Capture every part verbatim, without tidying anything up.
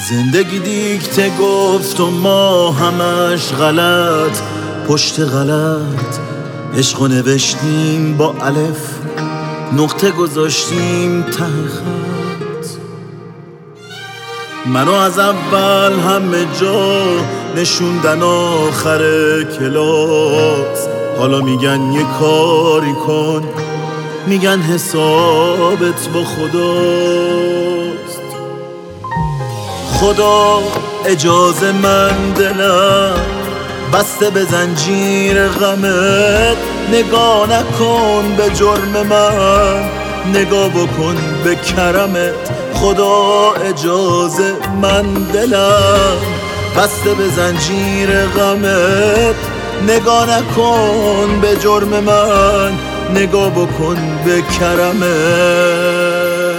زندگی دیکته گفت و ما همش غلط پشت غلط عشقو نوشتیم با الف نقطه گذاشتیم ته خط. منو از اول همه جا نشوندن آخر کلاس، حالا میگن یه کاری کن، میگن حسابت با خداست. خدا اجازه من دلم بسته به زنجیر غمت، نگاه نکن به جرم من، نگاه بکن به کرمت. خدا اجازه من دلم بسته به زنجیر غمت، نگاه نکن به جرم من، نگاه بکن به کرمت.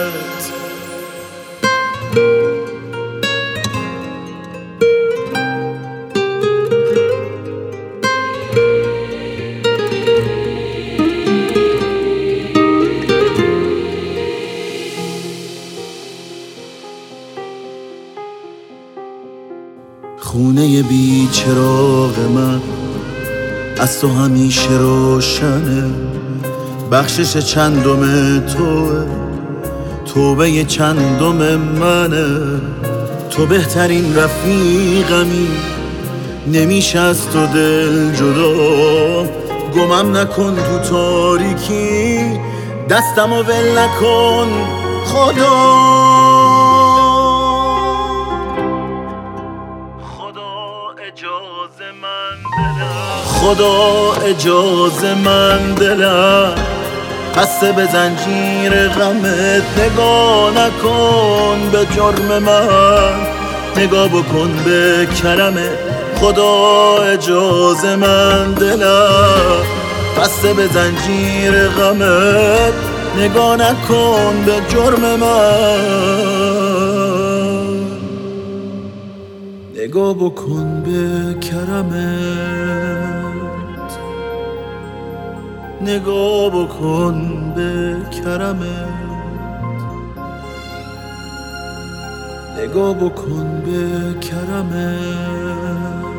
خونه بی چراغ من از تو همیشه روشنه، بخشش چندم توه، توبه چندم منه. تو بهترین رفیقمی، نمیشه از تو دل جدا. گمم نکن تو تاریکی، دستمو ول نکن خدا. اجازه من دلم خدا اجازه من دلم بسته به زنجیر غمت، نگاه نکن به جرم من، نگاه بکن به کرمت. خدا اجازه من دلم بسته به زنجیر غمت، نگاه نکن به جرم من، نگاه بکن به کرمت، نگاه بکن به کرمت، نگاه بکن به کرمت.